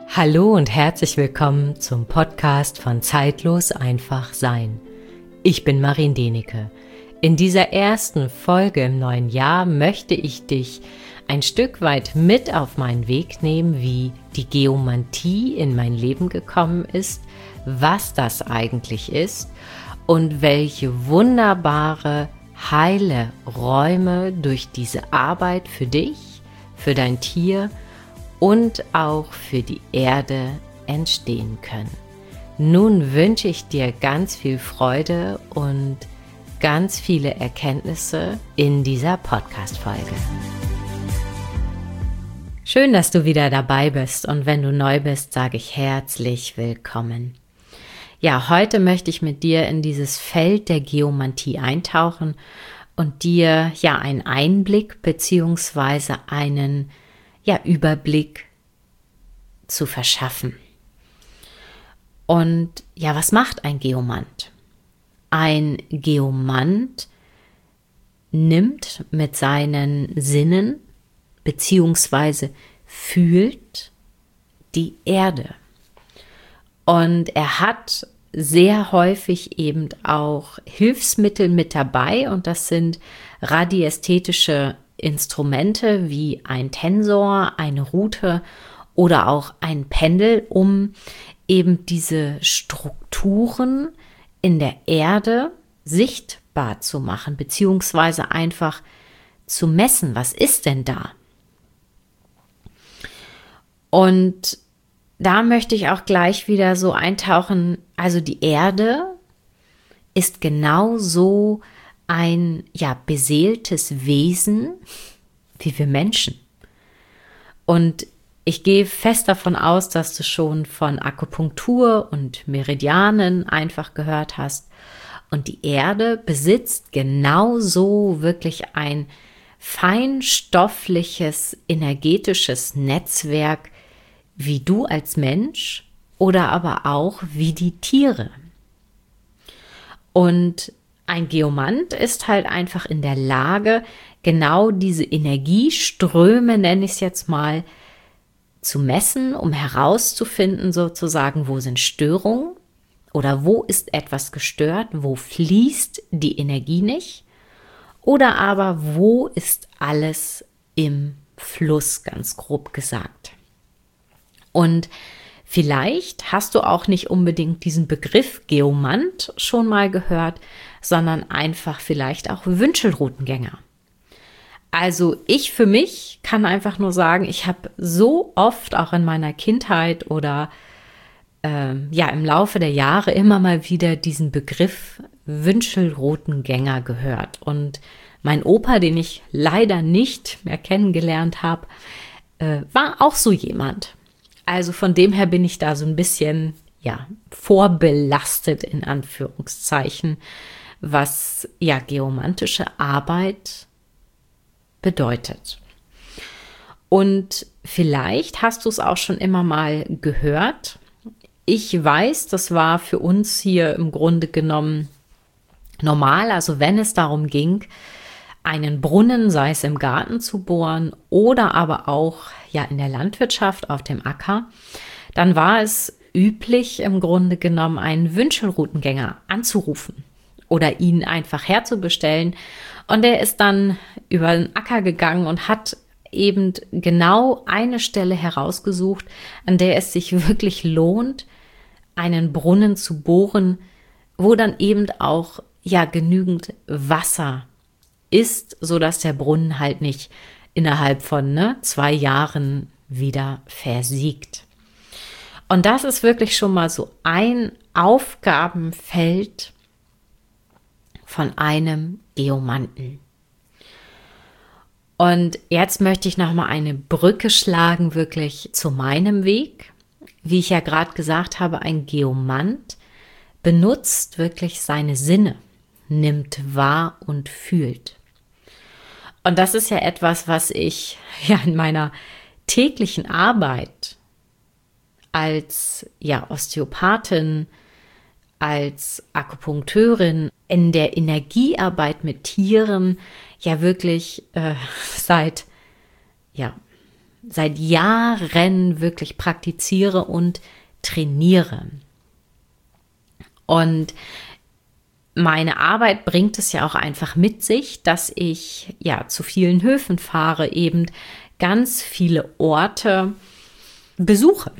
Hallo und herzlich willkommen zum Podcast von Zeitlos einfach sein. Ich bin Marin Denecke. In dieser ersten Folge im neuen Jahr möchte ich dich ein Stück weit mit auf meinen Weg nehmen, wie die Geomantie in mein Leben gekommen ist, was das eigentlich ist und welche wunderbare, heile Räume durch diese Arbeit für dich, für dein Tier und auch für die Erde entstehen können. Nun wünsche ich dir ganz viel Freude und ganz viele Erkenntnisse in dieser Podcast-Folge. Schön, dass du wieder dabei bist und wenn du neu bist, sage ich herzlich willkommen. Ja, heute möchte ich mit dir in dieses Feld der Geomantie eintauchen und dir einen Einblick bzw. einen Überblick zu verschaffen. Und was macht ein Geomant? Ein Geomant nimmt mit seinen Sinnen bzw. fühlt die Erde. Und er hat sehr häufig eben auch Hilfsmittel mit dabei und das sind radiästhetische Instrumente wie ein Tensor, eine Rute oder auch ein Pendel, um eben diese Strukturen in der Erde sichtbar zu machen, beziehungsweise einfach zu messen, was ist denn da? Und da möchte ich auch gleich wieder so eintauchen, also die Erde ist genauso ein beseeltes Wesen wie wir Menschen. Und ich gehe fest davon aus, dass du schon von Akupunktur und Meridianen einfach gehört hast. Und die Erde besitzt genauso wirklich ein feinstoffliches, energetisches Netzwerk wie du als Mensch oder aber auch wie die Tiere. Und ein Geomant ist halt einfach in der Lage, genau diese Energieströme, nenne ich es jetzt mal, zu messen, um herauszufinden sozusagen, wo sind Störungen oder wo ist etwas gestört, wo fließt die Energie nicht oder aber wo ist alles im Fluss, ganz grob gesagt. Und vielleicht hast du auch nicht unbedingt diesen Begriff Geomant schon mal gehört, sondern einfach vielleicht auch Wünschelroutengänger. Also ich für mich kann einfach nur sagen, ich habe so oft auch in meiner Kindheit oder im Laufe der Jahre immer mal wieder diesen Begriff Wünschelroutengänger gehört. Und mein Opa, den ich leider nicht mehr kennengelernt habe, war auch so jemand. Also von dem her bin ich da so ein bisschen vorbelastet in Anführungszeichen, was geomantische Arbeit bedeutet. Und vielleicht hast du es auch schon immer mal gehört. Ich weiß, das war für uns hier im Grunde genommen normal, also wenn es darum ging, einen Brunnen, sei es im Garten zu bohren oder aber auch in der Landwirtschaft auf dem Acker, dann war es üblich, im Grunde genommen einen Wünschelroutengänger anzurufen oder ihn einfach herzubestellen. Und der ist dann über den Acker gegangen und hat eben genau eine Stelle herausgesucht, an der es sich wirklich lohnt, einen Brunnen zu bohren, wo dann eben auch genügend Wasser ist, sodass der Brunnen halt nicht innerhalb von 2 Jahren wieder versiegt. Und das ist wirklich schon mal so ein Aufgabenfeld von einem Geomanten. Und jetzt möchte ich noch mal eine Brücke schlagen, wirklich zu meinem Weg. Wie ich ja gerade gesagt habe, ein Geomant benutzt wirklich seine Sinne, nimmt wahr und fühlt. Und das ist ja etwas, was ich in meiner täglichen Arbeit als Osteopathin, als Akupunkteurin, in der Energiearbeit mit Tieren wirklich seit seit Jahren wirklich praktiziere und trainiere. Und meine Arbeit bringt es ja auch einfach mit sich, dass ich ja zu vielen Höfen fahre, eben ganz viele Orte besuche.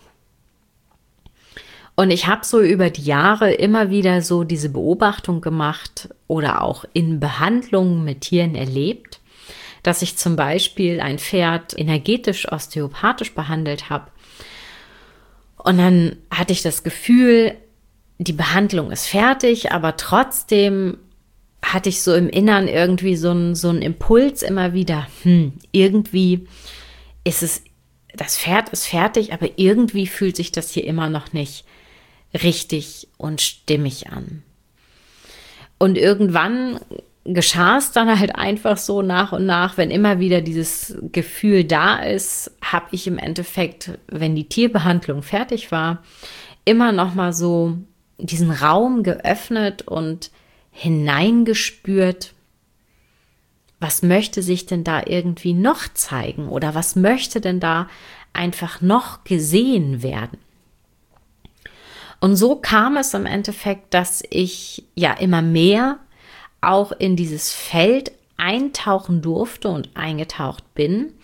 Und ich habe so über die Jahre immer wieder so diese Beobachtung gemacht oder auch in Behandlungen mit Tieren erlebt, dass ich zum Beispiel ein Pferd energetisch osteopathisch behandelt habe. Und dann hatte ich das Gefühl, die Behandlung ist fertig, aber trotzdem hatte ich so im Innern irgendwie so einen Impuls immer wieder, irgendwie das Pferd ist fertig, aber irgendwie fühlt sich das hier immer noch nicht richtig und stimmig an. Und irgendwann geschah es dann halt einfach so nach und nach, wenn immer wieder dieses Gefühl da ist, habe ich im Endeffekt, wenn die Tierbehandlung fertig war, immer noch mal so diesen Raum geöffnet und hineingespürt, was möchte sich denn da irgendwie noch zeigen oder was möchte denn da einfach noch gesehen werden? Und so kam es im Endeffekt, dass ich ja immer mehr auch in dieses Feld eintauchen durfte und eingetaucht bin,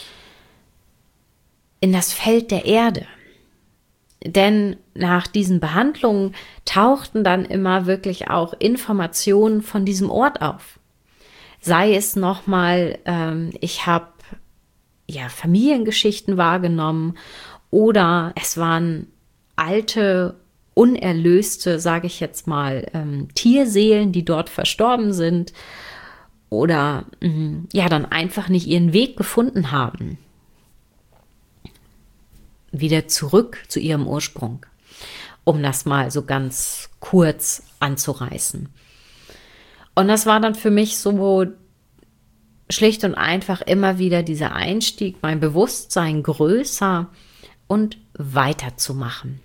in das Feld der Erde. Denn nach diesen Behandlungen tauchten dann immer wirklich auch Informationen von diesem Ort auf. Sei es nochmal, ich habe ja Familiengeschichten wahrgenommen oder es waren alte, unerlöste, sage ich jetzt mal, Tierseelen, die dort verstorben sind oder ja dann einfach nicht ihren Weg gefunden haben. Wieder zurück zu ihrem Ursprung, um das mal so ganz kurz anzureißen. Und das war dann für mich so schlicht und einfach immer wieder dieser Einstieg, mein Bewusstsein größer und weiterzumachen.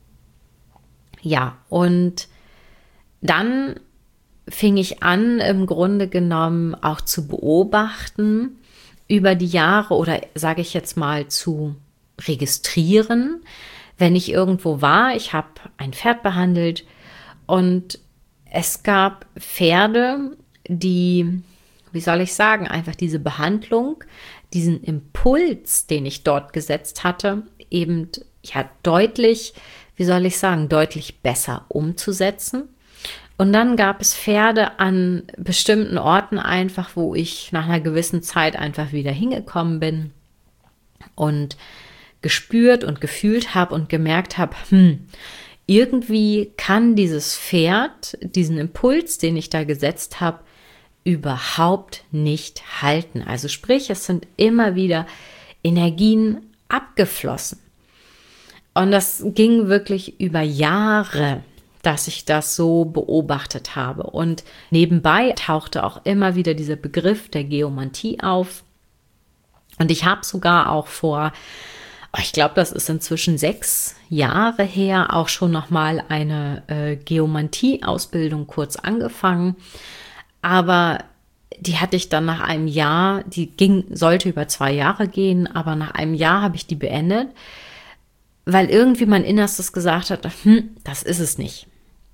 Ja, und dann fing ich an, im Grunde genommen auch zu beobachten über die Jahre oder sage ich jetzt mal zu registrieren, wenn ich irgendwo war. Ich habe ein Pferd behandelt und es gab Pferde, die, wie soll ich sagen, einfach diese Behandlung, diesen Impuls, den ich dort gesetzt hatte, eben ja deutlich, wie soll ich sagen, deutlich besser umzusetzen. Und dann gab es Pferde an bestimmten Orten einfach, wo ich nach einer gewissen Zeit einfach wieder hingekommen bin und gespürt und gefühlt habe und gemerkt habe, irgendwie kann dieses Pferd diesen Impuls, den ich da gesetzt habe, überhaupt nicht halten. Also sprich, es sind immer wieder Energien abgeflossen. Und das ging wirklich über Jahre, dass ich das so beobachtet habe. Und nebenbei tauchte auch immer wieder dieser Begriff der Geomantie auf. Und ich habe sogar auch vor, ich glaube, das ist inzwischen 6 Jahre her, auch schon nochmal eine Geomantie-Ausbildung kurz angefangen. Aber die hatte ich dann nach einem Jahr, sollte über 2 Jahre gehen, aber nach einem Jahr habe ich die beendet, weil irgendwie mein Innerstes gesagt hat, das ist es nicht.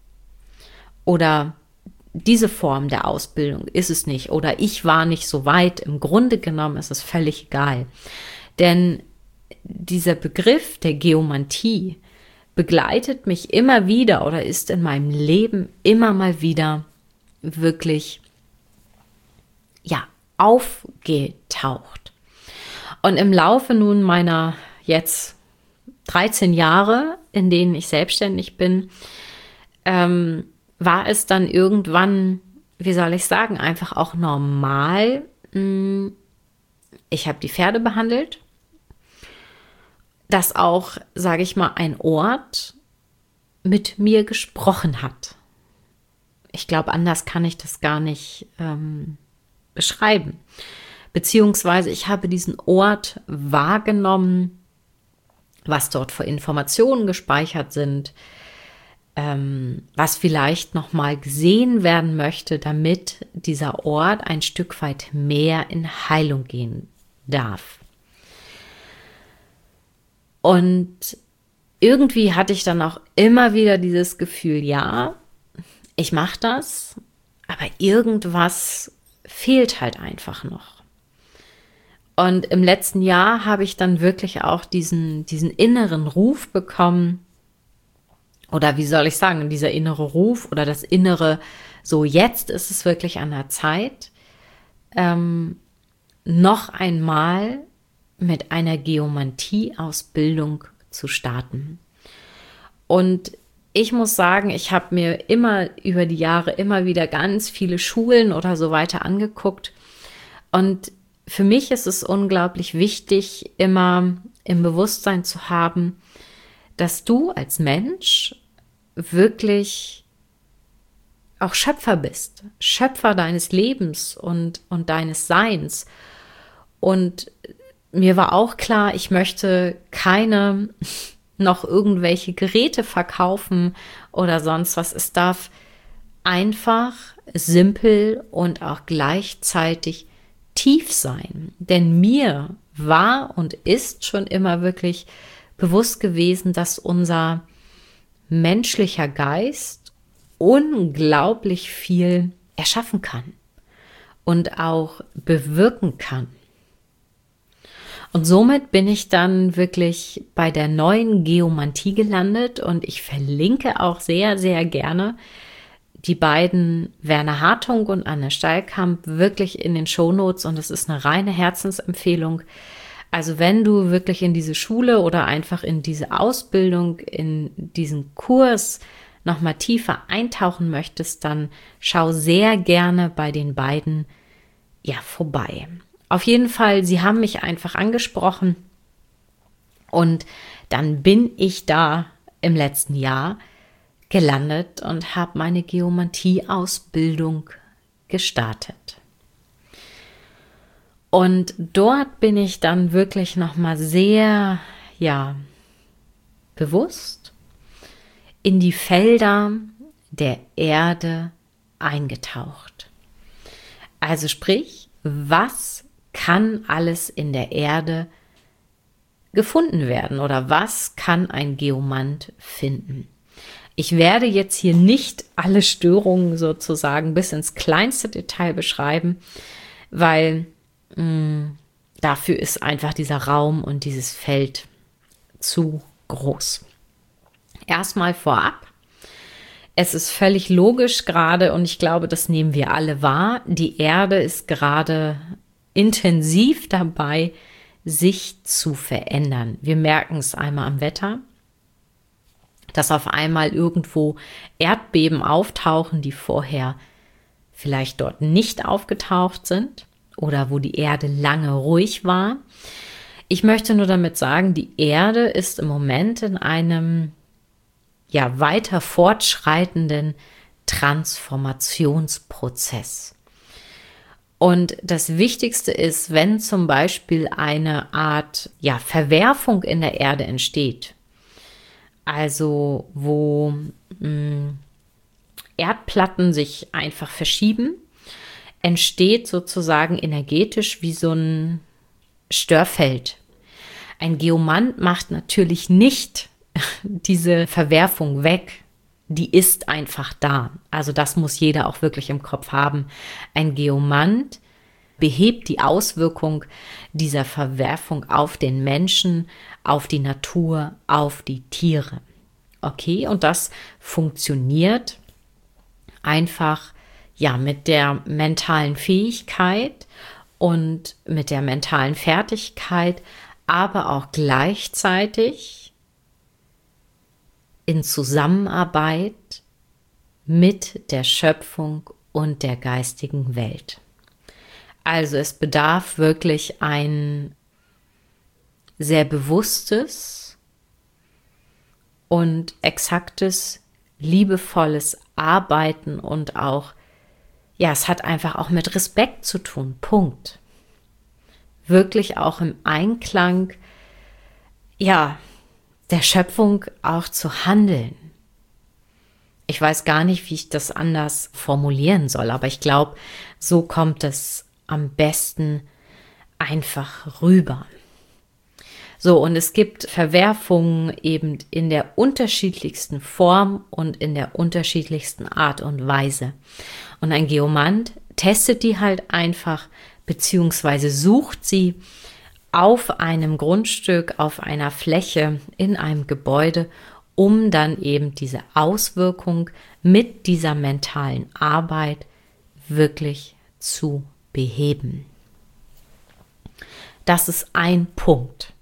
Oder diese Form der Ausbildung ist es nicht. Oder ich war nicht so weit. Im Grunde genommen ist es völlig egal. Denn dieser Begriff der Geomantie begleitet mich immer wieder oder ist in meinem Leben immer mal wieder wirklich, ja, aufgetaucht. Und im Laufe nun meiner jetzt 13 Jahre, in denen ich selbstständig bin, war es dann irgendwann, wie soll ich sagen, einfach auch normal. Ich habe die Pferde behandelt, dass auch, sage ich mal, ein Ort mit mir gesprochen hat. Ich glaube, anders kann ich das gar nicht beschreiben. Beziehungsweise ich habe diesen Ort wahrgenommen, was dort für Informationen gespeichert sind, was vielleicht nochmal gesehen werden möchte, damit dieser Ort ein Stück weit mehr in Heilung gehen darf. Und irgendwie hatte ich dann auch immer wieder dieses Gefühl, ja, ich mache das, aber irgendwas fehlt halt einfach noch. Und im letzten Jahr habe ich dann wirklich auch diesen inneren Ruf bekommen, oder wie soll ich sagen, dieser innere Ruf oder das innere, so jetzt ist es wirklich an der Zeit, noch einmal mit einer Geomantie-Ausbildung zu starten. Und ich muss sagen, ich habe mir immer über die Jahre immer wieder ganz viele Schulen oder so weiter angeguckt. Und für mich ist es unglaublich wichtig, immer im Bewusstsein zu haben, dass du als Mensch wirklich auch Schöpfer bist, Schöpfer deines Lebens und deines Seins. Und mir war auch klar, ich möchte keine noch irgendwelche Geräte verkaufen oder sonst was. Es darf einfach, simpel und auch gleichzeitig tief sein. Denn mir war und ist schon immer wirklich bewusst gewesen, dass unser menschlicher Geist unglaublich viel erschaffen kann und auch bewirken kann. Und somit bin ich dann wirklich bei der neuen Geomantie gelandet und ich verlinke auch sehr, sehr gerne die beiden Werner Hartung und Anne Steilkamp wirklich in den Shownotes und es ist eine reine Herzensempfehlung. Also wenn du wirklich in diese Schule oder einfach in diese Ausbildung, in diesen Kurs nochmal tiefer eintauchen möchtest, dann schau sehr gerne bei den beiden vorbei. Auf jeden Fall, sie haben mich einfach angesprochen und dann bin ich da im letzten Jahr gelandet und habe meine Geomantie-Ausbildung gestartet. Und dort bin ich dann wirklich nochmal sehr, bewusst in die Felder der Erde eingetaucht. Also sprich, was kann alles in der Erde gefunden werden oder was kann ein Geomant finden? Ich werde jetzt hier nicht alle Störungen sozusagen bis ins kleinste Detail beschreiben, weil dafür ist einfach dieser Raum und dieses Feld zu groß. Erstmal vorab, es ist völlig logisch gerade und ich glaube, das nehmen wir alle wahr. Die Erde ist gerade intensiv dabei, sich zu verändern. Wir merken es einmal am Wetter, dass auf einmal irgendwo Erdbeben auftauchen, die vorher vielleicht dort nicht aufgetaucht sind oder wo die Erde lange ruhig war. Ich möchte nur damit sagen, die Erde ist im Moment in einem weiter fortschreitenden Transformationsprozess. Und das Wichtigste ist, wenn zum Beispiel eine Art Verwerfung in der Erde entsteht, also wo Erdplatten sich einfach verschieben, entsteht sozusagen energetisch wie so ein Störfeld. Ein Geomant macht natürlich nicht diese Verwerfung weg, die ist einfach da. Also das muss jeder auch wirklich im Kopf haben. Ein Geomant behebt die Auswirkung dieser Verwerfung auf den Menschen, auf die Natur, auf die Tiere. Okay, und das funktioniert einfach mit der mentalen Fähigkeit und mit der mentalen Fertigkeit, aber auch gleichzeitig in Zusammenarbeit mit der Schöpfung und der geistigen Welt. Also es bedarf wirklich ein sehr bewusstes und exaktes, liebevolles Arbeiten und auch, es hat einfach auch mit Respekt zu tun, Punkt. Wirklich auch im Einklang, der Schöpfung auch zu handeln. Ich weiß gar nicht, wie ich das anders formulieren soll, aber ich glaube, so kommt es am besten einfach rüber. So, und es gibt Verwerfungen eben in der unterschiedlichsten Form und in der unterschiedlichsten Art und Weise. Und ein Geomant testet die halt einfach, beziehungsweise sucht sie auf einem Grundstück, auf einer Fläche, in einem Gebäude, um dann eben diese Auswirkung mit dieser mentalen Arbeit wirklich zu beheben. Das ist ein Punkt,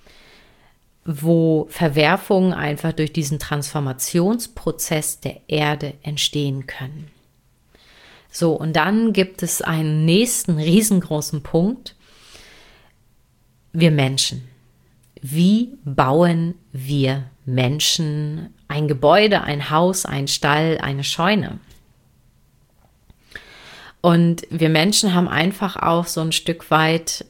wo Verwerfungen einfach durch diesen Transformationsprozess der Erde entstehen können. So, und dann gibt es einen nächsten riesengroßen Punkt. Wir Menschen. Wie bauen wir Menschen ein Gebäude, ein Haus, ein Stall, eine Scheune? Und wir Menschen haben einfach auch so ein Stück weit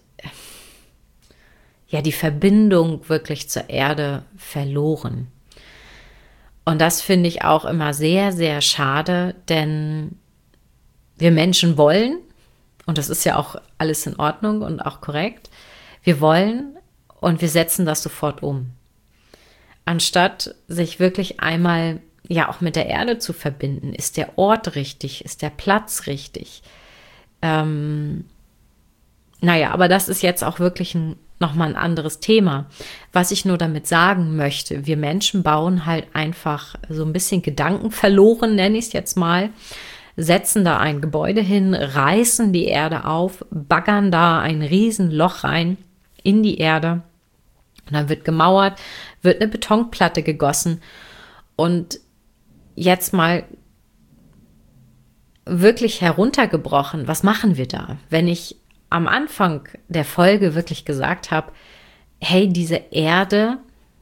die Verbindung wirklich zur Erde verloren. Und das finde ich auch immer sehr, sehr schade, denn wir Menschen wollen, und das ist ja auch alles in Ordnung und auch korrekt, wir wollen und wir setzen das sofort um. Anstatt sich wirklich einmal auch mit der Erde zu verbinden, ist der Ort richtig, ist der Platz richtig. Aber das ist jetzt auch wirklich nochmal ein anderes Thema. Was ich nur damit sagen möchte, wir Menschen bauen halt einfach so ein bisschen Gedanken verloren, nenne ich es jetzt mal, setzen da ein Gebäude hin, reißen die Erde auf, baggern da ein Riesenloch rein in die Erde und dann wird gemauert, wird eine Betonplatte gegossen und jetzt mal wirklich heruntergebrochen, was machen wir da? Wenn ich am Anfang der Folge wirklich gesagt habe, hey, diese Erde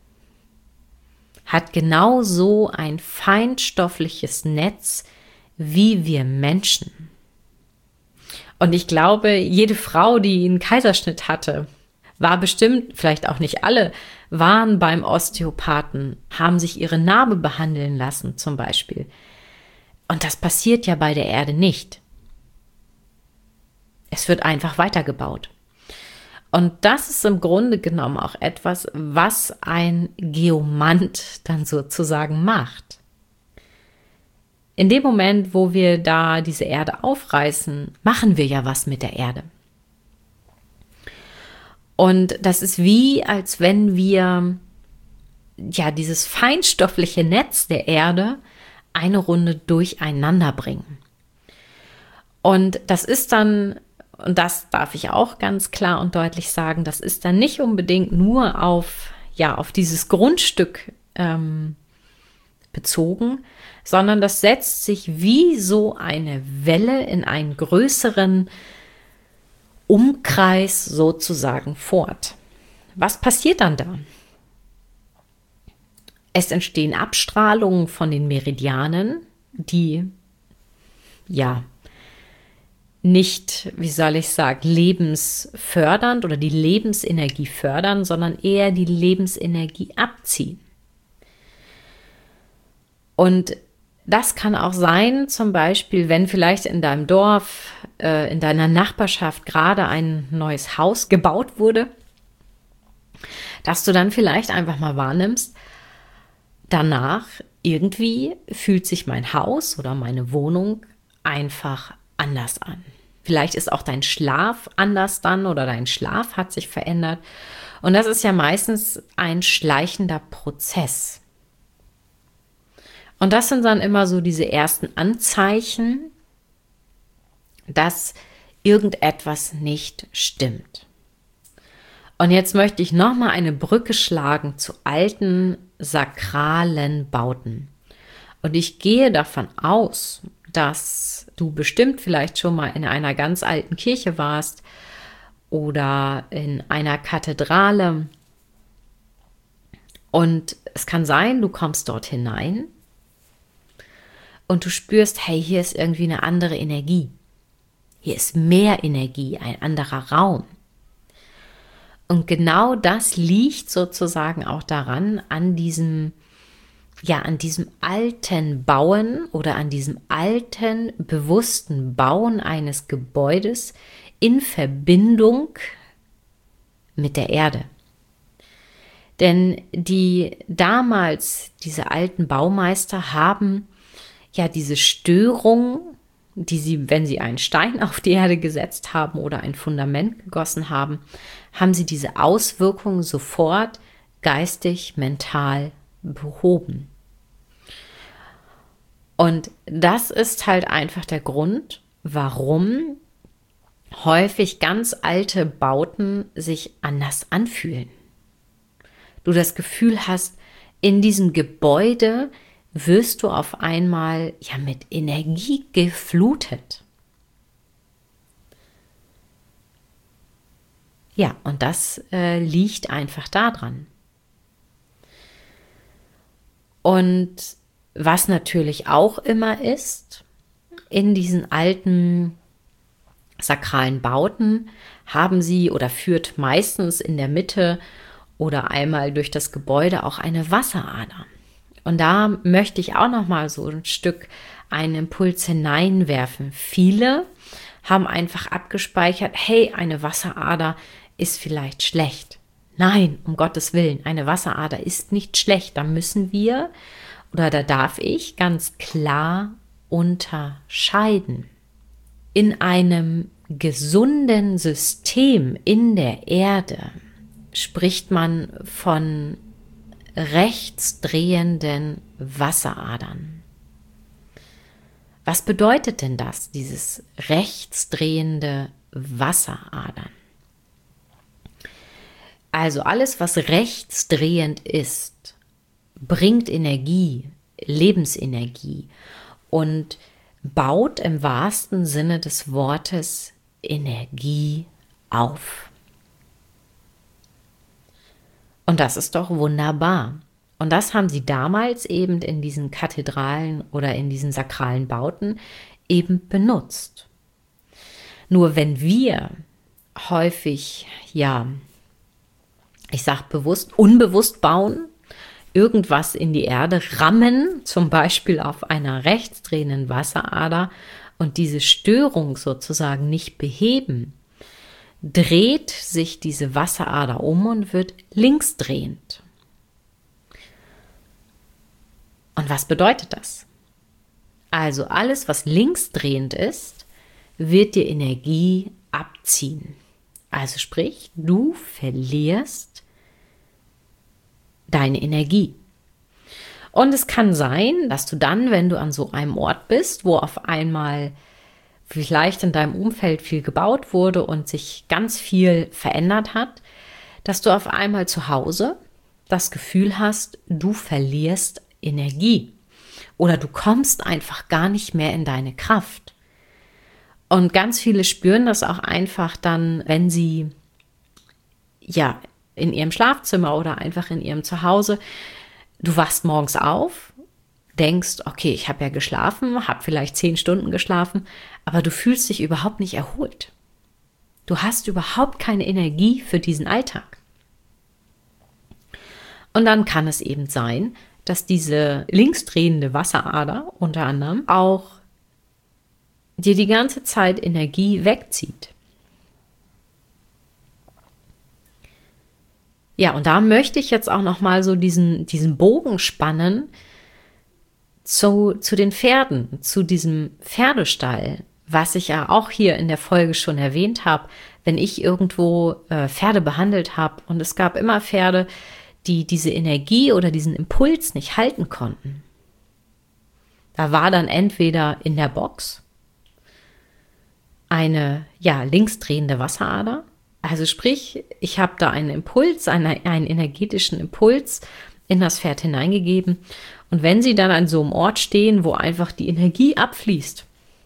hat genauso ein feinstoffliches Netz wie wir Menschen. Und ich glaube, jede Frau, die einen Kaiserschnitt hatte, war bestimmt, vielleicht auch nicht alle, waren beim Osteopathen, haben sich ihre Narbe behandeln lassen zum Beispiel. Und das passiert ja bei der Erde nicht. Es wird einfach weitergebaut. Und das ist im Grunde genommen auch etwas, was ein Geomant dann sozusagen macht. In dem Moment, wo wir da diese Erde aufreißen, machen wir ja was mit der Erde. Und das ist wie, als wenn wir dieses feinstoffliche Netz der Erde eine Runde durcheinander bringen. Und das ist dann, und das darf ich auch ganz klar und deutlich sagen, das ist dann nicht unbedingt nur auf dieses Grundstück bezogen, sondern das setzt sich wie so eine Welle in einen größeren Umkreis sozusagen fort. Was passiert dann da? Es entstehen Abstrahlungen von den Meridianen, die nicht, lebensfördernd oder die Lebensenergie fördern, sondern eher die Lebensenergie abziehen. Und das kann auch sein, zum Beispiel, wenn vielleicht in deinem Dorf, in deiner Nachbarschaft gerade ein neues Haus gebaut wurde, dass du dann vielleicht einfach mal wahrnimmst, danach irgendwie fühlt sich mein Haus oder meine Wohnung einfach anders an. Vielleicht ist auch dein Schlaf anders dann oder dein Schlaf hat sich verändert. Und das ist ja meistens ein schleichender Prozess. Und das sind dann immer so diese ersten Anzeichen, dass irgendetwas nicht stimmt. Und jetzt möchte ich nochmal eine Brücke schlagen zu alten sakralen Bauten. Und ich gehe davon aus, dass du bestimmt vielleicht schon mal in einer ganz alten Kirche warst oder in einer Kathedrale. Und es kann sein, du kommst dort hinein und du spürst, hey, hier ist irgendwie eine andere Energie. Hier ist mehr Energie, ein anderer Raum. Und genau das liegt sozusagen auch daran, an diesem alten Bauen oder an diesem alten, bewussten Bauen eines Gebäudes in Verbindung mit der Erde. Denn diese alten Baumeister haben ja diese Störung, die sie, wenn sie einen Stein auf die Erde gesetzt haben oder ein Fundament gegossen haben, haben sie diese Auswirkungen sofort geistig, mental behoben. Und das ist halt einfach der Grund, warum häufig ganz alte Bauten sich anders anfühlen. Du das Gefühl hast, in diesem Gebäude wirst du auf einmal ja mit Energie geflutet. Ja, und das liegt einfach daran. Und was natürlich auch immer ist, in diesen alten sakralen Bauten haben sie oder führt meistens in der Mitte oder einmal durch das Gebäude auch eine Wasserader. Und da möchte ich auch noch mal so ein Stück einen Impuls hineinwerfen. Viele haben einfach abgespeichert, hey, eine Wasserader ist vielleicht schlecht. Nein, um Gottes Willen, eine Wasserader ist nicht schlecht. Da müssen wir oder da darf ich ganz klar unterscheiden. In einem gesunden System in der Erde spricht man von rechtsdrehenden Wasseradern. Was bedeutet denn das, dieses rechtsdrehende Wasseradern? Also alles, was rechtsdrehend ist, bringt Energie, Lebensenergie und baut im wahrsten Sinne des Wortes Energie auf. Und das ist doch wunderbar. Und das haben sie damals eben in diesen Kathedralen oder in diesen sakralen Bauten eben benutzt. Nur wenn wir häufig, ja, ich sage bewusst, unbewusst bauen, irgendwas in die Erde rammen, zum Beispiel auf einer rechtsdrehenden Wasserader und diese Störung sozusagen nicht beheben, dreht sich diese Wasserader um und wird linksdrehend. Und was bedeutet das? Also alles, was linksdrehend ist, wird dir Energie abziehen. Also sprich, du verlierst deine Energie. Und es kann sein, dass du dann, wenn du an so einem Ort bist, wo auf einmal vielleicht in deinem Umfeld viel gebaut wurde und sich ganz viel verändert hat, dass du auf einmal zu Hause das Gefühl hast, du verlierst Energie oder du kommst einfach gar nicht mehr in deine Kraft. Und ganz viele spüren das auch einfach dann, wenn sie ja in ihrem Schlafzimmer oder einfach in ihrem Zuhause, du wachst morgens auf, denkst, okay, ich habe ja geschlafen, habe vielleicht 10 Stunden geschlafen, aber du fühlst dich überhaupt nicht erholt. Du hast überhaupt keine Energie für diesen Alltag. Und dann kann es eben sein, dass diese linksdrehende Wasserader unter anderem auch dir die ganze Zeit Energie wegzieht. Ja, und da möchte ich jetzt auch noch mal so diesen Bogen spannen zu den Pferden, zu diesem Pferdestall, was ich ja auch hier in der Folge schon erwähnt habe, wenn ich irgendwo Pferde behandelt habe und es gab immer Pferde, die diese Energie oder diesen Impuls nicht halten konnten. Da war dann entweder in der Box eine linksdrehende Wasserader. Also sprich, ich habe da einen Impuls, einen energetischen Impuls in das Pferd hineingegeben. Und wenn sie dann an so einem Ort stehen, wo einfach die Energie abfließt,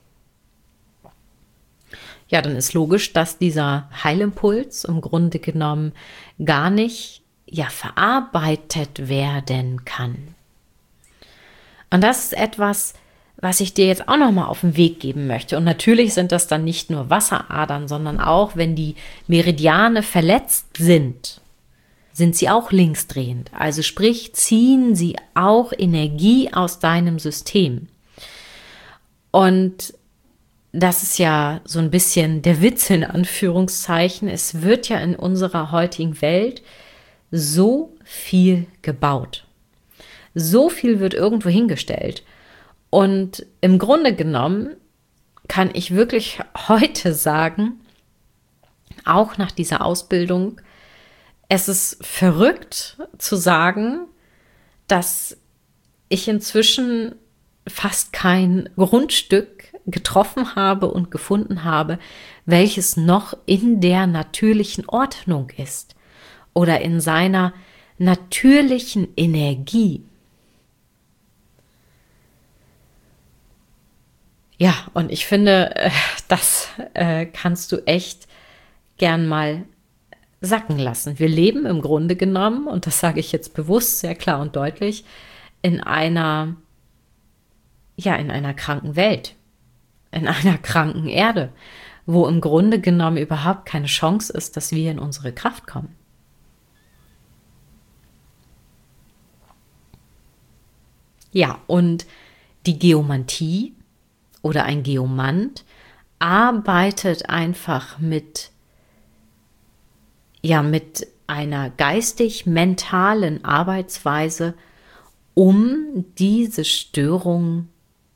ja, dann ist logisch, dass dieser Heilimpuls im Grunde genommen gar nicht verarbeitet werden kann. Und das ist etwas, was ich dir jetzt auch noch mal auf den Weg geben möchte. Und natürlich sind das dann nicht nur Wasseradern, sondern auch, wenn die Meridiane verletzt sind sie auch linksdrehend. Also sprich, ziehen sie auch Energie aus deinem System. Und das ist ja so ein bisschen der Witz in Anführungszeichen. Es wird ja in unserer heutigen Welt so viel gebaut. So viel wird irgendwo hingestellt. Und im Grunde genommen kann ich wirklich heute sagen, auch nach dieser Ausbildung, es ist verrückt zu sagen, dass ich inzwischen fast kein Grundstück getroffen habe und gefunden habe, welches noch in der natürlichen Ordnung ist oder in seiner natürlichen Energie. Ja, und ich finde, das kannst du echt gern mal sacken lassen. Wir leben im Grunde genommen, und das sage ich jetzt bewusst, sehr klar und deutlich, in einer kranken Welt, in einer kranken Erde, wo im Grunde genommen überhaupt keine Chance ist, dass wir in unsere Kraft kommen. Ja, und die Geomantie oder ein Geomant arbeitet einfach mit einer geistig-mentalen Arbeitsweise, um diese Störung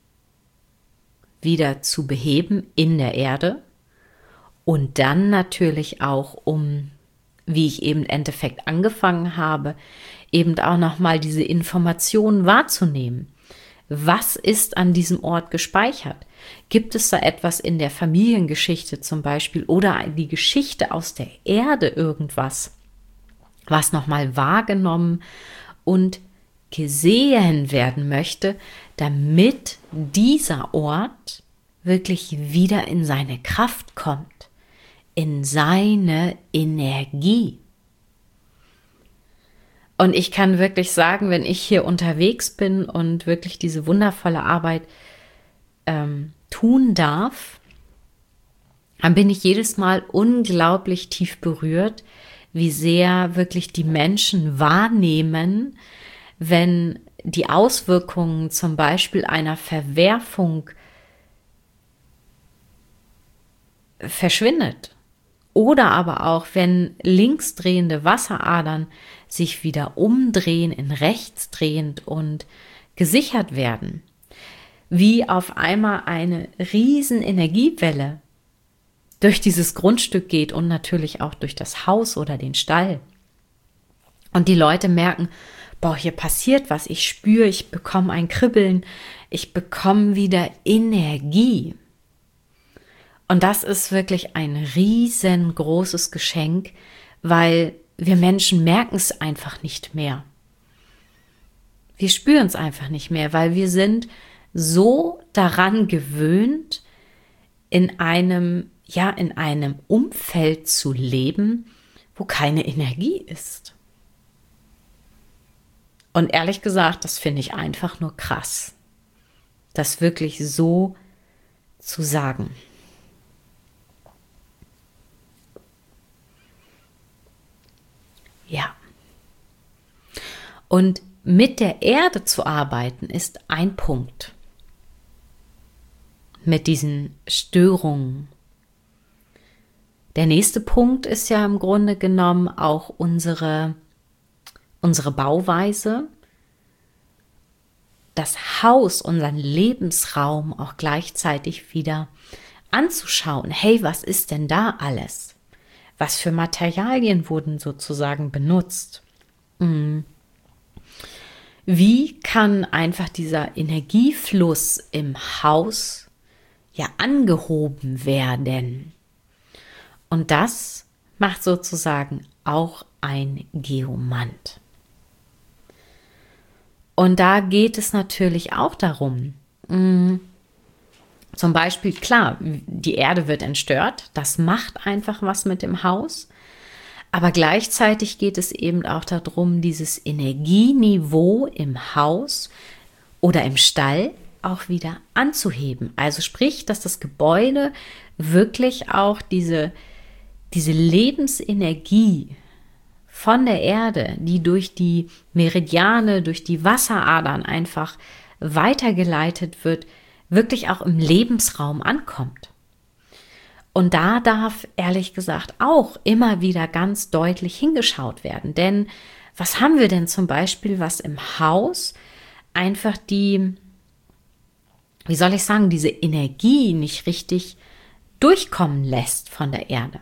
wieder zu beheben in der Erde und dann natürlich auch, wie ich eben im Endeffekt angefangen habe, eben auch nochmal diese Informationen wahrzunehmen. Was ist an diesem Ort gespeichert? Gibt es da etwas in der Familiengeschichte zum Beispiel oder die Geschichte aus der Erde, irgendwas, was nochmal wahrgenommen und gesehen werden möchte, damit dieser Ort wirklich wieder in seine Kraft kommt, in seine Energie. Und ich kann wirklich sagen, wenn ich hier unterwegs bin und wirklich diese wundervolle Arbeit tun darf, dann bin ich jedes Mal unglaublich tief berührt, wie sehr wirklich die Menschen wahrnehmen, wenn die Auswirkungen zum Beispiel einer Verwerfung verschwindet. Oder aber auch, wenn linksdrehende Wasseradern sich wieder umdrehen in rechtsdrehend und gesichert werden, wie auf einmal eine riesen Energiewelle durch dieses Grundstück geht und natürlich auch durch das Haus oder den Stall. Und die Leute merken, boah, hier passiert was, ich spüre, ich bekomme ein Kribbeln, ich bekomme wieder Energie. Und das ist wirklich ein riesengroßes Geschenk, weil wir Menschen merken es einfach nicht mehr. Wir spüren es einfach nicht mehr, weil wir sind so daran gewöhnt, in einem Umfeld zu leben, wo keine Energie ist. Und ehrlich gesagt, das finde ich einfach nur krass, das wirklich so zu sagen. Ja. Und mit der Erde zu arbeiten ist ein Punkt. Mit diesen Störungen. Der nächste Punkt ist ja im Grunde genommen auch unsere Bauweise, das Haus, unseren Lebensraum auch gleichzeitig wieder anzuschauen. Hey, was ist denn da alles? Was für Materialien wurden sozusagen benutzt? Wie kann einfach dieser Energiefluss im Haus angehoben werden? Und das macht sozusagen auch ein Geomant. Und da geht es natürlich auch darum, zum Beispiel, klar, die Erde wird entstört, das macht einfach was mit dem Haus, aber gleichzeitig geht es eben auch darum, dieses Energieniveau im Haus oder im Stall auch wieder anzuheben. Also sprich, dass das Gebäude wirklich auch diese Lebensenergie von der Erde, die durch die Meridiane, durch die Wasseradern einfach weitergeleitet wird, wirklich auch im Lebensraum ankommt. Und da darf ehrlich gesagt auch immer wieder ganz deutlich hingeschaut werden. Denn was haben wir denn zum Beispiel, was im Haus einfach die, wie soll ich sagen, diese Energie nicht richtig durchkommen lässt von der Erde?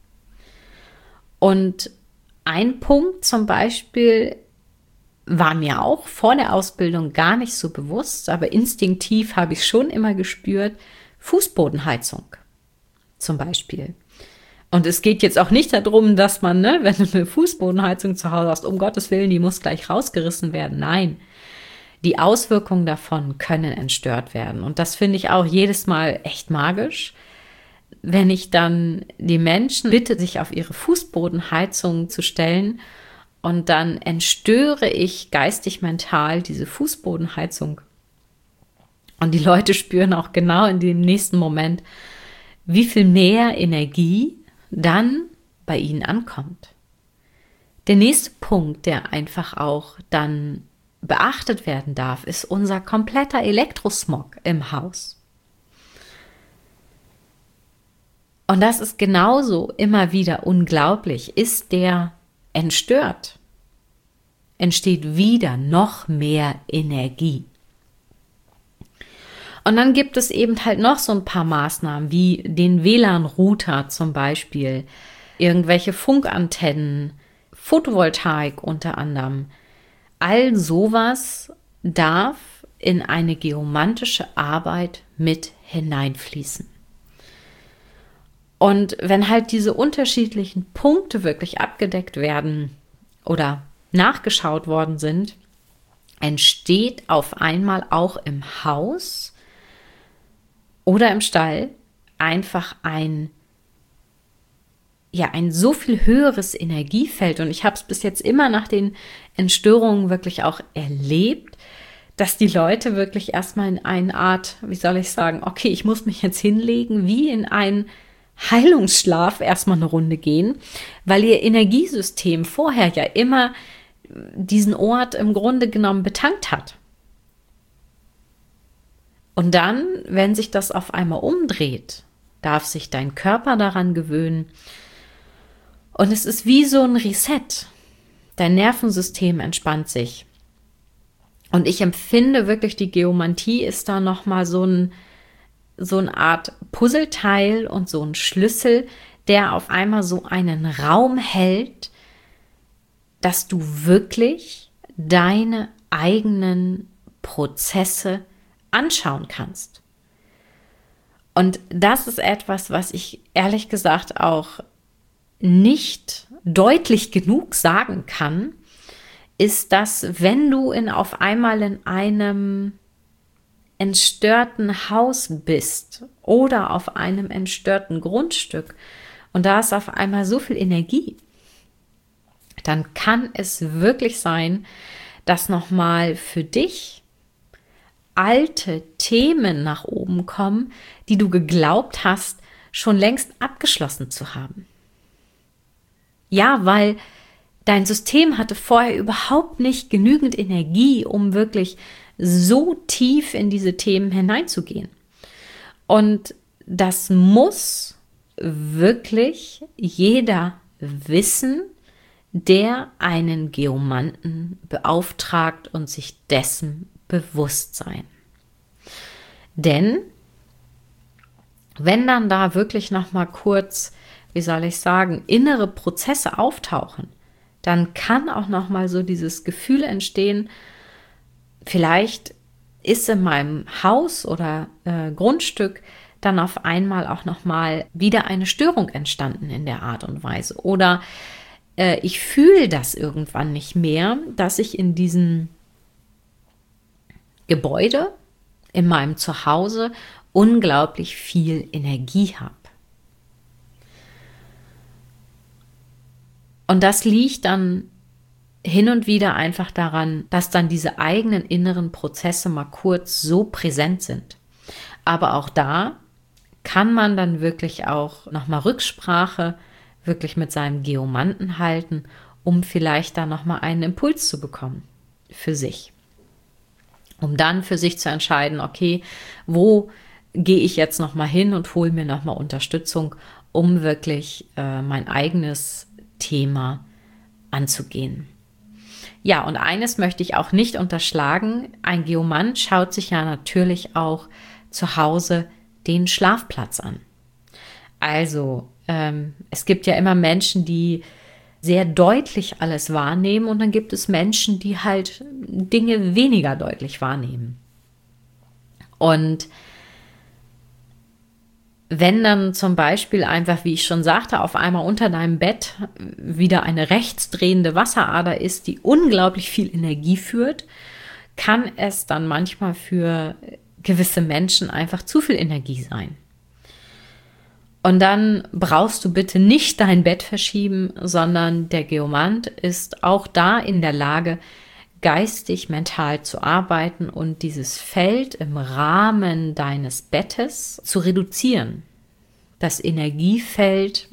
Und ein Punkt zum Beispiel war mir auch vor der Ausbildung gar nicht so bewusst, aber instinktiv habe ich schon immer gespürt, Fußbodenheizung zum Beispiel. Und es geht jetzt auch nicht darum, dass man, wenn du eine Fußbodenheizung zu Hause hast, um Gottes Willen, die muss gleich rausgerissen werden. Nein, die Auswirkungen davon können entstört werden. Und das finde ich auch jedes Mal echt magisch, wenn ich dann die Menschen bitte, sich auf ihre Fußbodenheizung zu stellen, und dann entstöre ich geistig, mental diese Fußbodenheizung. Und die Leute spüren auch genau in dem nächsten Moment, wie viel mehr Energie dann bei ihnen ankommt. Der nächste Punkt, der einfach auch dann beachtet werden darf, ist unser kompletter Elektrosmog im Haus. Und das ist genauso immer wieder unglaublich. Ist der entstört, entsteht wieder noch mehr Energie. Und dann gibt es eben halt noch so ein paar Maßnahmen, wie den WLAN-Router zum Beispiel, irgendwelche Funkantennen, Photovoltaik unter anderem. All sowas darf in eine geomantische Arbeit mit hineinfließen. Und wenn halt diese unterschiedlichen Punkte wirklich abgedeckt werden oder nachgeschaut worden sind, entsteht auf einmal auch im Haus oder im Stall einfach ein so viel höheres Energiefeld. Und ich habe es bis jetzt immer nach den Entstörungen wirklich auch erlebt, dass die Leute wirklich erstmal in eine Art, wie soll ich sagen, okay, ich muss mich jetzt hinlegen, wie in einen Heilungsschlaf erstmal eine Runde gehen, weil ihr Energiesystem vorher ja immer diesen Ort im Grunde genommen betankt hat. Und dann, wenn sich das auf einmal umdreht, darf sich dein Körper daran gewöhnen. Und es ist wie so ein Reset. Dein Nervensystem entspannt sich. Und ich empfinde wirklich, die Geomantie ist da nochmal so eine Art Puzzleteil und so ein Schlüssel, der auf einmal so einen Raum hält, dass du wirklich deine eigenen Prozesse anschauen kannst. Und das ist etwas, was ich ehrlich gesagt auch nicht deutlich genug sagen kann, ist, dass wenn du auf einmal in einem entstörten Haus bist oder auf einem entstörten Grundstück und da ist auf einmal so viel Energie, dann kann es wirklich sein, dass nochmal für dich alte Themen nach oben kommen, die du geglaubt hast, schon längst abgeschlossen zu haben. Ja, weil dein System hatte vorher überhaupt nicht genügend Energie, um wirklich so tief in diese Themen hineinzugehen. Und das muss wirklich jeder wissen, der einen Geomanten beauftragt und sich dessen bewusst sein. Denn wenn dann da wirklich noch mal kurz, wie soll ich sagen, innere Prozesse auftauchen, dann kann auch noch mal so dieses Gefühl entstehen, vielleicht ist in meinem Haus oder Grundstück dann auf einmal auch noch mal wieder eine Störung entstanden in der Art und Weise. Oder ich fühle das irgendwann nicht mehr, dass ich in diesem Gebäude, in meinem Zuhause, unglaublich viel Energie habe. Und das liegt dann hin und wieder einfach daran, dass dann diese eigenen inneren Prozesse mal kurz so präsent sind. Aber auch da kann man dann wirklich auch nochmal Rücksprache wirklich mit seinem Geomanten halten, um vielleicht da nochmal einen Impuls zu bekommen für sich. Um dann für sich zu entscheiden, okay, wo gehe ich jetzt nochmal hin und hole mir nochmal Unterstützung, um wirklich mein eigenes Thema anzugehen. Ja, und eines möchte ich auch nicht unterschlagen. Ein Geomant schaut sich ja natürlich auch zu Hause den Schlafplatz an. Also, es gibt ja immer Menschen, die sehr deutlich alles wahrnehmen und dann gibt es Menschen, die halt Dinge weniger deutlich wahrnehmen. Und wenn dann zum Beispiel einfach, wie ich schon sagte, auf einmal unter deinem Bett wieder eine rechtsdrehende Wasserader ist, die unglaublich viel Energie führt, kann es dann manchmal für gewisse Menschen einfach zu viel Energie sein. Und dann brauchst du bitte nicht dein Bett verschieben, sondern der Geomant ist auch da in der Lage, geistig, mental zu arbeiten und dieses Feld im Rahmen deines Bettes zu reduzieren. Das Energiefeld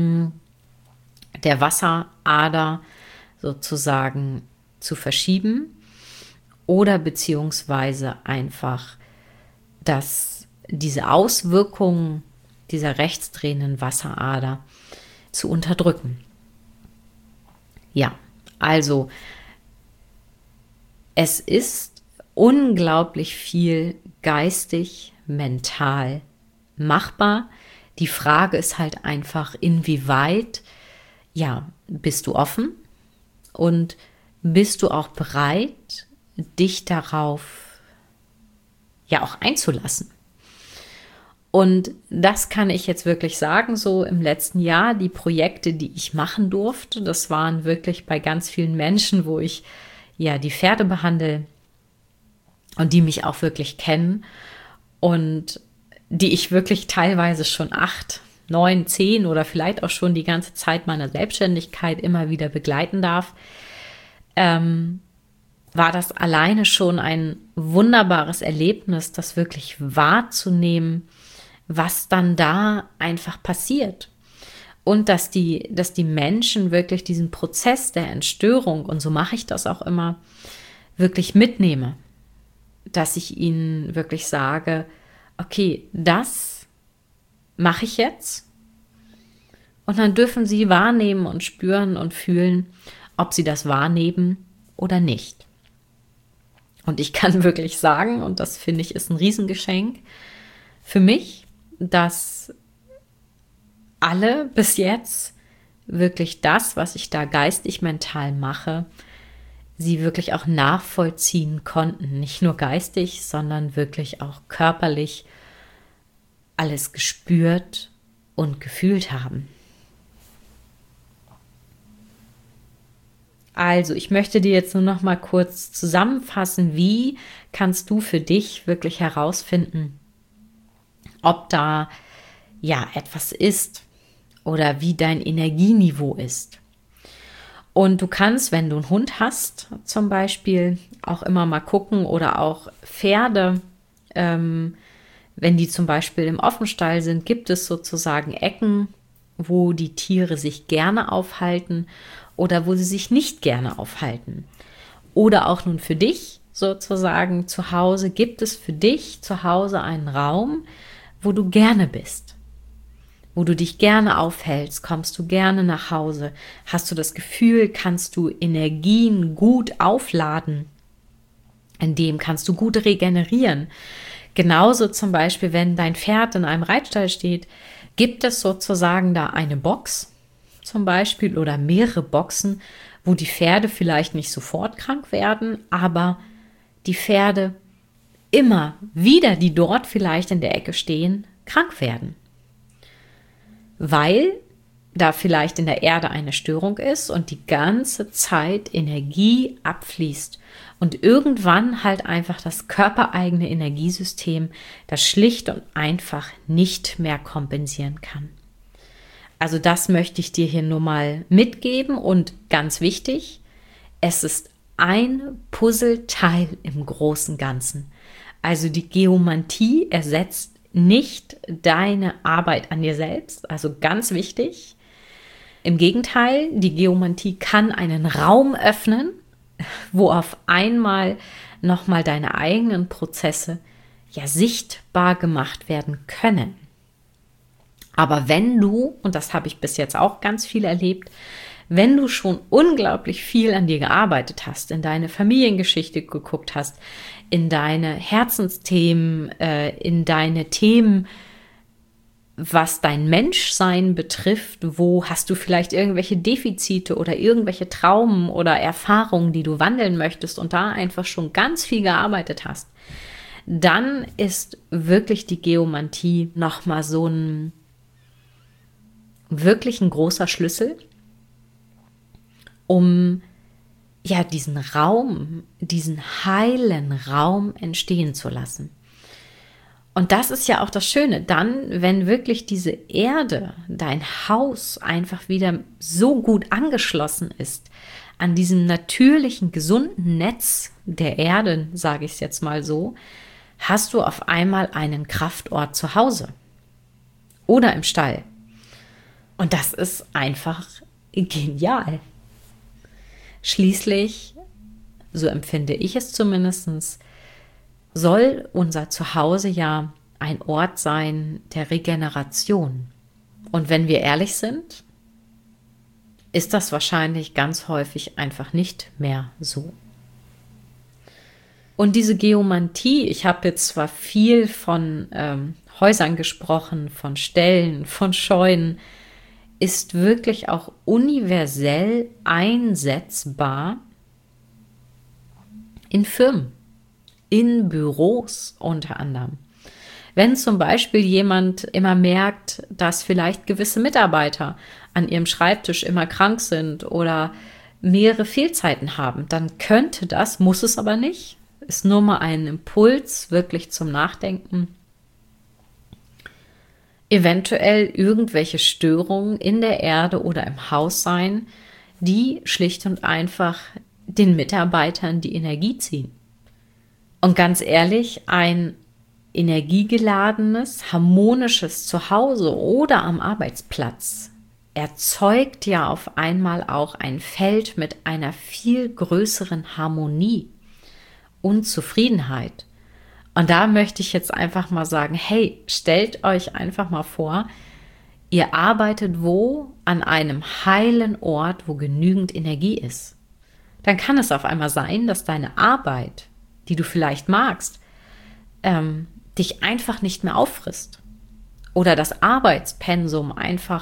der Wasserader sozusagen zu verschieben oder beziehungsweise einfach, dass diese Auswirkungen dieser rechtsdrehenden Wasserader zu unterdrücken. Ja, also es ist unglaublich viel geistig, mental machbar. Die Frage ist halt einfach, inwieweit, ja, bist du offen und bist du auch bereit, dich darauf ja auch einzulassen. Und das kann ich jetzt wirklich sagen, so im letzten Jahr, die Projekte, die ich machen durfte, das waren wirklich bei ganz vielen Menschen, wo ich ja die Pferde behandle und die mich auch wirklich kennen und die ich wirklich teilweise schon 8, 9, 10 oder vielleicht auch schon die ganze Zeit meiner Selbstständigkeit immer wieder begleiten darf, war das alleine schon ein wunderbares Erlebnis, das wirklich wahrzunehmen, was dann da einfach passiert. Und dass die Menschen wirklich diesen Prozess der Entstörung, und so mache ich das auch immer, wirklich mitnehme. Dass ich ihnen wirklich sage, okay, das mache ich jetzt. Und dann dürfen sie wahrnehmen und spüren und fühlen, ob sie das wahrnehmen oder nicht. Und ich kann wirklich sagen, und das finde ich ist ein Riesengeschenk für mich, dass alle bis jetzt wirklich das, was ich da geistig, mental mache, sie wirklich auch nachvollziehen konnten. Nicht nur geistig, sondern wirklich auch körperlich alles gespürt und gefühlt haben. Also, ich möchte dir jetzt nur noch mal kurz zusammenfassen, wie kannst du für dich wirklich herausfinden, ob da ja etwas ist oder wie dein Energieniveau ist. Und du kannst, wenn du einen Hund hast, zum Beispiel auch immer mal gucken oder auch Pferde, wenn die zum Beispiel im Offenstall sind, gibt es sozusagen Ecken, wo die Tiere sich gerne aufhalten oder wo sie sich nicht gerne aufhalten. Oder auch nun für dich sozusagen zu Hause, gibt es für dich zu Hause einen Raum, wo du gerne bist, wo du dich gerne aufhältst, kommst du gerne nach Hause, hast du das Gefühl, kannst du Energien gut aufladen, in dem kannst du gut regenerieren. Genauso zum Beispiel, wenn dein Pferd in einem Reitstall steht, gibt es sozusagen da eine Box zum Beispiel oder mehrere Boxen, wo die Pferde vielleicht nicht sofort krank werden, aber die Pferde immer wieder, die dort vielleicht in der Ecke stehen, krank werden. Weil da vielleicht in der Erde eine Störung ist und die ganze Zeit Energie abfließt und irgendwann halt einfach das körpereigene Energiesystem das schlicht und einfach nicht mehr kompensieren kann. Also das möchte ich dir hier nur mal mitgeben und ganz wichtig, es ist ein Puzzleteil im großen Ganzen. Also die Geomantie ersetzt nicht deine Arbeit an dir selbst, also ganz wichtig. Im Gegenteil, die Geomantie kann einen Raum öffnen, wo auf einmal nochmal deine eigenen Prozesse ja sichtbar gemacht werden können. Aber wenn du, und das habe ich bis jetzt auch ganz viel erlebt, wenn du schon unglaublich viel an dir gearbeitet hast, in deine Familiengeschichte geguckt hast, in deine Herzensthemen, in deine Themen, was dein Menschsein betrifft, wo hast du vielleicht irgendwelche Defizite oder irgendwelche Traumen oder Erfahrungen, die du wandeln möchtest und da einfach schon ganz viel gearbeitet hast, dann ist wirklich die Geomantie nochmal so ein wirklich ein großer Schlüssel, um ja diesen Raum, diesen heilen Raum entstehen zu lassen. Und das ist ja auch das Schöne, dann, wenn wirklich diese Erde, dein Haus einfach wieder so gut angeschlossen ist an diesem natürlichen, gesunden Netz der Erde, sage ich es jetzt mal so, hast du auf einmal einen Kraftort zu Hause oder im Stall. Und das ist einfach genial. Schließlich, so empfinde ich es zumindest, soll unser Zuhause ja ein Ort sein der Regeneration. Und wenn wir ehrlich sind, ist das wahrscheinlich ganz häufig einfach nicht mehr so. Und diese Geomantie, ich habe jetzt zwar viel von Häusern gesprochen, von Ställen, von Scheunen, ist wirklich auch universell einsetzbar in Firmen, in Büros unter anderem. Wenn zum Beispiel jemand immer merkt, dass vielleicht gewisse Mitarbeiter an ihrem Schreibtisch immer krank sind oder mehrere Fehlzeiten haben, dann könnte das, muss es aber nicht, ist nur mal ein Impuls wirklich zum Nachdenken, eventuell irgendwelche Störungen in der Erde oder im Haus sein, die schlicht und einfach den Mitarbeitern die Energie ziehen. Und ganz ehrlich, ein energiegeladenes, harmonisches Zuhause oder am Arbeitsplatz erzeugt ja auf einmal auch ein Feld mit einer viel größeren Harmonie und Zufriedenheit. Und da möchte ich jetzt einfach mal sagen, hey, stellt euch einfach mal vor, ihr arbeitet wo? An einem heilen Ort, wo genügend Energie ist. Dann kann es auf einmal sein, dass deine Arbeit, die du vielleicht magst, dich einfach nicht mehr auffrisst. Oder das Arbeitspensum einfach,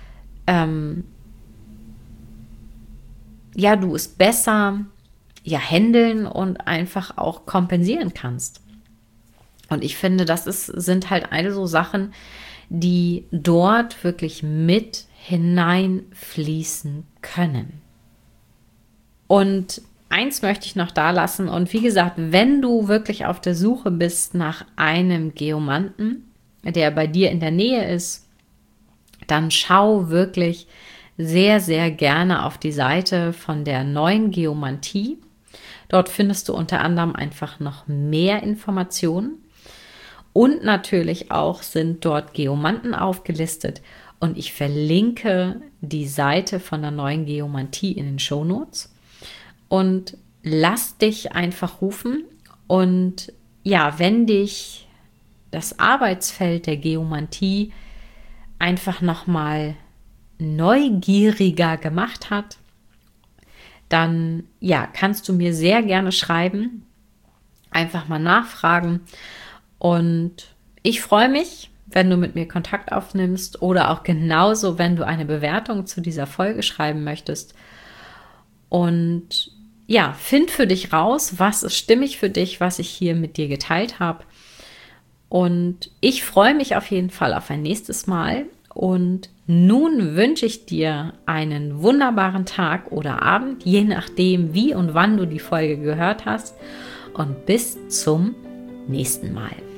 du es besser handeln und einfach auch kompensieren kannst. Und ich finde, sind halt alle so Sachen, die dort wirklich mit hineinfließen können. Und eins möchte ich noch da lassen. Und wie gesagt, wenn du wirklich auf der Suche bist nach einem Geomanten, der bei dir in der Nähe ist, dann schau wirklich sehr, sehr gerne auf die Seite von der Neuen Geomantie. Dort findest du unter anderem einfach noch mehr Informationen. Und natürlich auch sind dort Geomanten aufgelistet. Und ich verlinke die Seite von der Neuen Geomantie in den Shownotes. Und lass dich einfach rufen. Und ja, wenn dich das Arbeitsfeld der Geomantie einfach nochmal neugieriger gemacht hat, dann kannst du mir sehr gerne schreiben. Einfach mal nachfragen. Und ich freue mich, wenn du mit mir Kontakt aufnimmst oder auch genauso, wenn du eine Bewertung zu dieser Folge schreiben möchtest. Und find für dich raus, was ist stimmig für dich, was ich hier mit dir geteilt habe. Und ich freue mich auf jeden Fall auf ein nächstes Mal. Und nun wünsche ich dir einen wunderbaren Tag oder Abend, je nachdem, wie und wann du die Folge gehört hast. Und bis zum nächsten Mal.